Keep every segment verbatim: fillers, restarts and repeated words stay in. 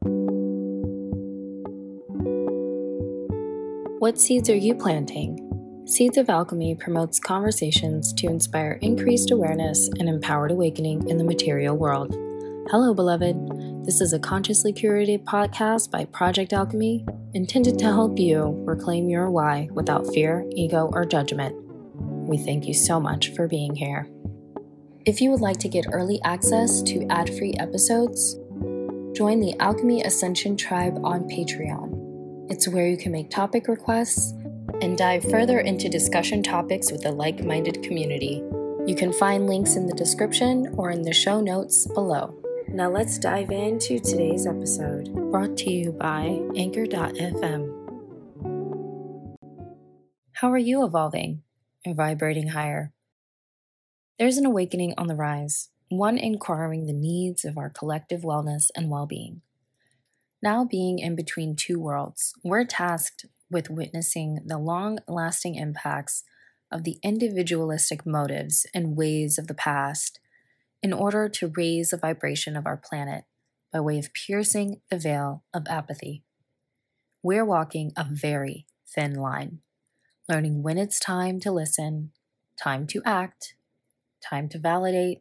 What seeds are you planting? Seeds of Alchemy promotes conversations to inspire increased awareness and empowered awakening in the material world. Hello, beloved. This is a consciously curated podcast by Project Alchemy, intended to help you reclaim your why without fear, ego, or judgment. We thank you so much for being here. If you would like to get early access to ad-free episodes, join the Alchemy Ascension Tribe on Patreon. It's where you can make topic requests and dive further into discussion topics with a like-minded community. You can find links in the description or in the show notes below. Now let's dive into today's episode, brought to you by Anchor dot f m. How are you evolving and vibrating higher? There's an awakening on the rise, one inquiring the needs of our collective wellness and well-being. Now being in between two worlds, we're tasked with witnessing the long-lasting impacts of the individualistic motives and ways of the past in order to raise the vibration of our planet by way of piercing the veil of apathy. We're walking a very thin line, learning when it's time to listen, time to act, time to validate,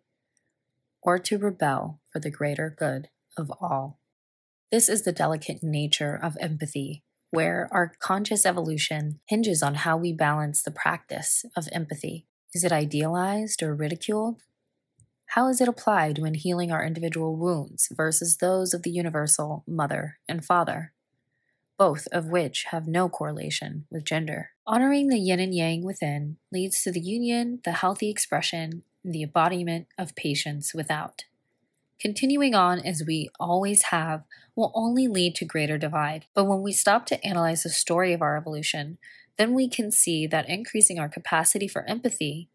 or to rebel for the greater good of all. This is the delicate nature of empathy, where our conscious evolution hinges on how we balance the practice of empathy. Is it idealized or ridiculed? How is it applied when healing our individual wounds versus those of the universal mother and father, both of which have no correlation with gender? Honoring the yin and yang within leads to the union, the healthy expression, and the embodiment of patience without. Continuing on as we always have will only lead to greater divide. But when we stop to analyze the story of our evolution, then we can see that increasing our capacity for empathy,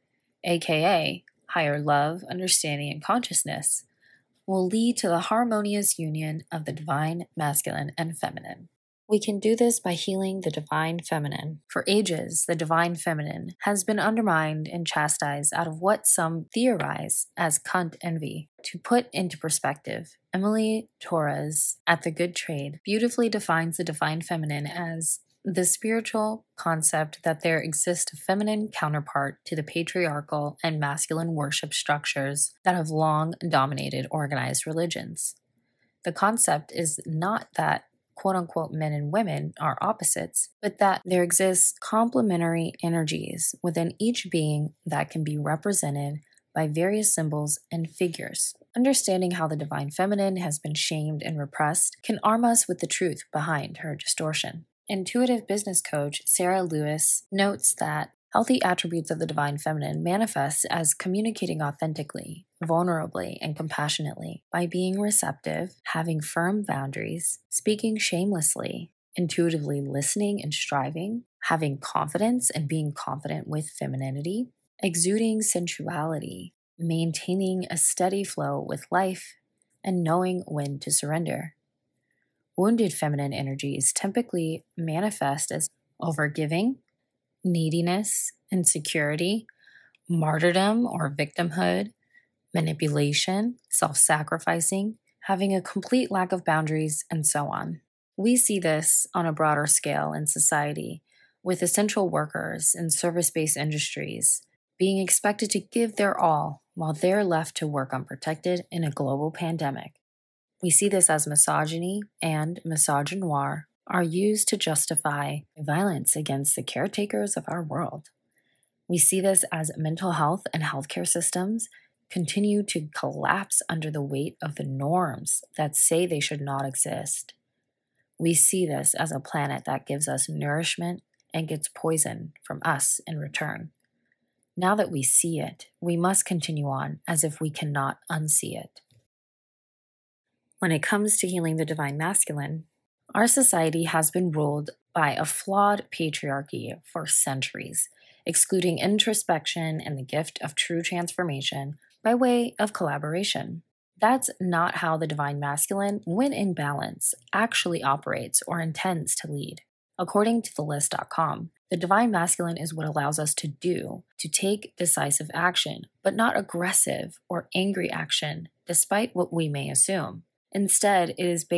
aka higher love, understanding, and consciousness, will lead to the harmonious union of the divine masculine and feminine. We can do this by healing the divine feminine. For ages, the divine feminine has been undermined and chastised out of what some theorize as cunt envy. To put into perspective, Emily Torres at The Good Trade beautifully defines the divine feminine as the spiritual concept that there exists a feminine counterpart to the patriarchal and masculine worship structures that have long dominated organized religions. The concept is not that quote-unquote men and women are opposites, but that there exists complementary energies within each being that can be represented by various symbols and figures. Understanding how the divine feminine has been shamed and repressed can arm us with the truth behind her distortion. Intuitive business coach Sarah Lewis notes that healthy attributes of the divine feminine manifest as communicating authentically, vulnerably, and compassionately by being receptive, having firm boundaries, speaking shamelessly, intuitively listening and striving, having confidence and being confident with femininity, exuding sensuality, maintaining a steady flow with life, and knowing when to surrender. Wounded feminine energies typically manifest as overgiving, neediness, insecurity, martyrdom or victimhood, manipulation, self-sacrificing, having a complete lack of boundaries, and so on. We see this on a broader scale in society, with essential workers in service-based industries being expected to give their all while they're left to work unprotected in a global pandemic. We see this as misogyny and misogynoir are used to justify violence against the caretakers of our world. We see this as mental health and healthcare systems continue to collapse under the weight of the norms that say they should not exist. We see this as a planet that gives us nourishment and gets poison from us in return. Now that we see it, we must continue on as if we cannot unsee it. When it comes to healing the divine masculine, our society has been ruled by a flawed patriarchy for centuries, excluding introspection and the gift of true transformation by way of collaboration. That's not how the divine masculine, when in balance, actually operates or intends to lead. According to the list dot com, the divine masculine is what allows us to do, to take decisive action, but not aggressive or angry action, despite what we may assume. Instead, it is based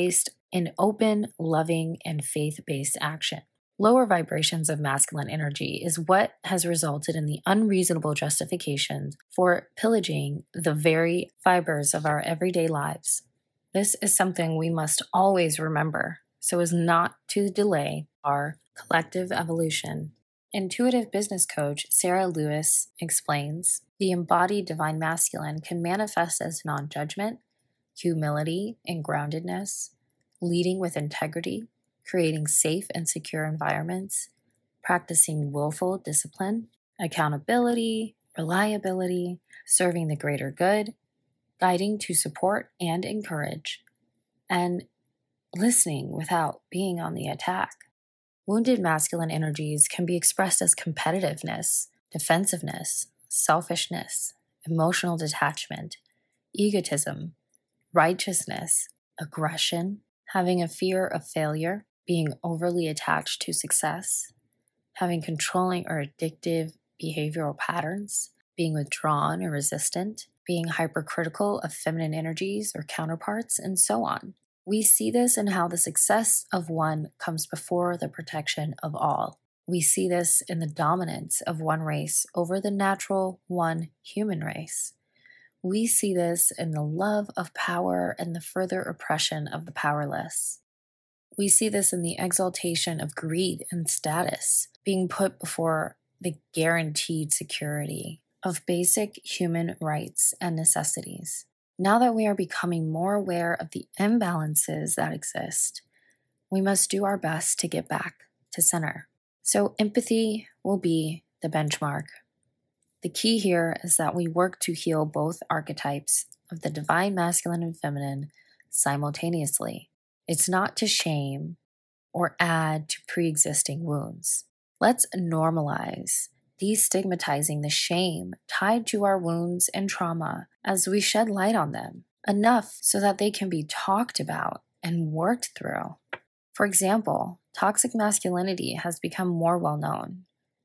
in open, loving, and faith-based action. Lower vibrations of masculine energy is what has resulted in the unreasonable justification for pillaging the very fibers of our everyday lives. This is something we must always remember so as not to delay our collective evolution. Intuitive business coach Sarah Lewis explains, the embodied divine masculine can manifest as non-judgment, humility, and groundedness, leading with integrity, creating safe and secure environments, practicing willful discipline, accountability, reliability, serving the greater good, guiding to support and encourage, and listening without being on the attack. Wounded masculine energies can be expressed as competitiveness, defensiveness, selfishness, emotional detachment, egotism, righteousness, aggression, having a fear of failure, being overly attached to success, having controlling or addictive behavioral patterns, being withdrawn or resistant, being hypercritical of feminine energies or counterparts, and so on. We see this in how the success of one comes before the protection of all. We see this in the dominance of one race over the natural one human race. We see this in the love of power and the further oppression of the powerless. We see this in the exaltation of greed and status being put before the guaranteed security of basic human rights and necessities. Now that we are becoming more aware of the imbalances that exist, we must do our best to get back to center. So empathy will be the benchmark. The key here is that we work to heal both archetypes of the divine masculine and feminine simultaneously. It's not to shame or add to pre-existing wounds. Let's normalize destigmatizing the shame tied to our wounds and trauma as we shed light on them, enough so that they can be talked about and worked through. For example, toxic masculinity has become more well known.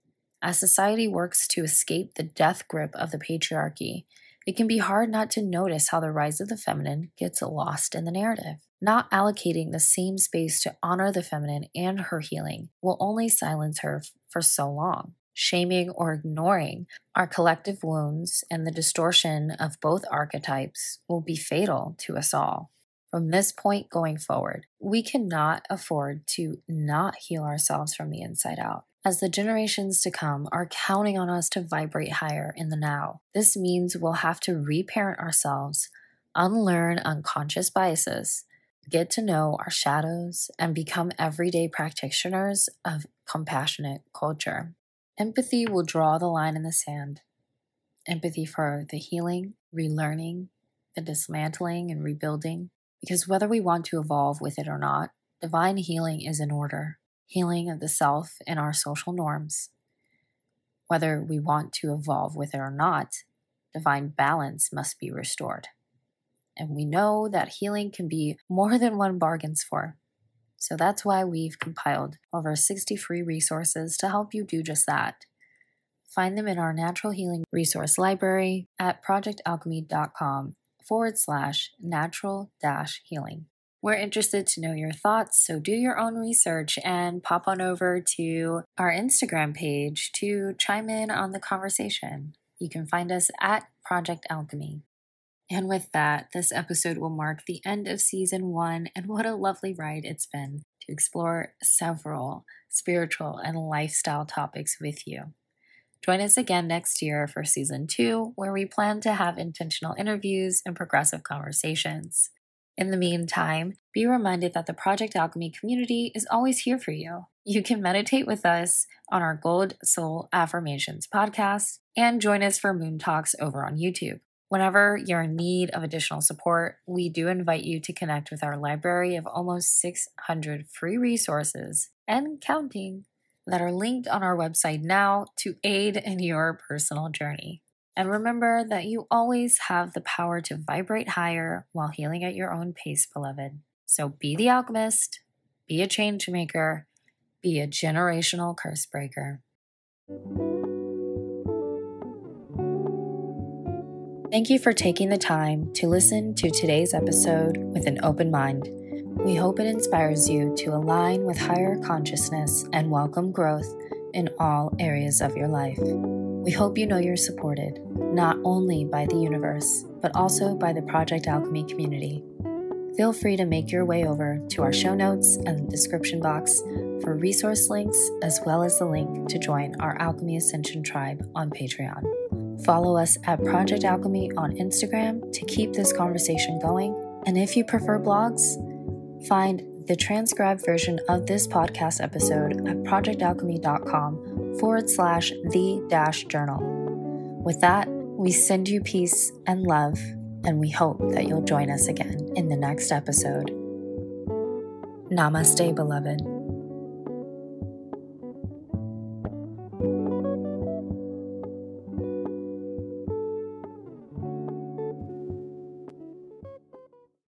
As society works to escape the death grip of the patriarchy, it can be hard not to notice how the rise of the feminine gets lost in the narrative. Not allocating the same space to honor the feminine and her healing will only silence her f- for so long. Shaming or ignoring our collective wounds and the distortion of both archetypes will be fatal to us all. From this point going forward, we cannot afford to not heal ourselves from the inside out, as the generations to come are counting on us to vibrate higher in the now. This means we'll have to reparent ourselves, unlearn unconscious biases, get to know our shadows, and become everyday practitioners of compassionate culture. Empathy will draw the line in the sand. Empathy for the healing, relearning, the dismantling, and rebuilding. Because whether we want to evolve with it or not, divine healing is in order. Healing of the self and our social norms. Whether we want to evolve with it or not, divine balance must be restored. And we know that healing can be more than one bargains for. So that's why we've compiled over sixty free resources to help you do just that. Find them in our Natural Healing Resource Library at projectalchemy.com forward slash natural dash healing. We're interested to know your thoughts, so do your own research and pop on over to our Instagram page to chime in on the conversation. You can find us at Project Alchemy. And with that, this episode will mark the end of season one, and what a lovely ride it's been to explore several spiritual and lifestyle topics with you. Join us again next year for season two, where we plan to have intentional interviews and progressive conversations. In the meantime, be reminded that the Project Alchemy community is always here for you. You can meditate with us on our Gold Soul Affirmations podcast and join us for Moon Talks over on YouTube. Whenever you're in need of additional support, we do invite you to connect with our library of almost six hundred free resources and counting that are linked on our website now to aid in your personal journey. And remember that you always have the power to vibrate higher while healing at your own pace, beloved. So be the alchemist, be a change maker, be a generational curse breaker. Thank you for taking the time to listen to today's episode with an open mind. We hope it inspires you to align with higher consciousness and welcome growth in all areas of your life. We hope you know you're supported, not only by the universe, but also by the Project Alchemy community. Feel free to make your way over to our show notes and description box for resource links, as well as the link to join our Alchemy Ascension tribe on Patreon. Follow us at Project Alchemy on Instagram to keep this conversation going. And if you prefer blogs, find the transcribed version of this podcast episode at projectalchemy.com forward slash the dash journal. With that, we send you peace and love, and we hope that you'll join us again in the next episode. Namaste, beloved.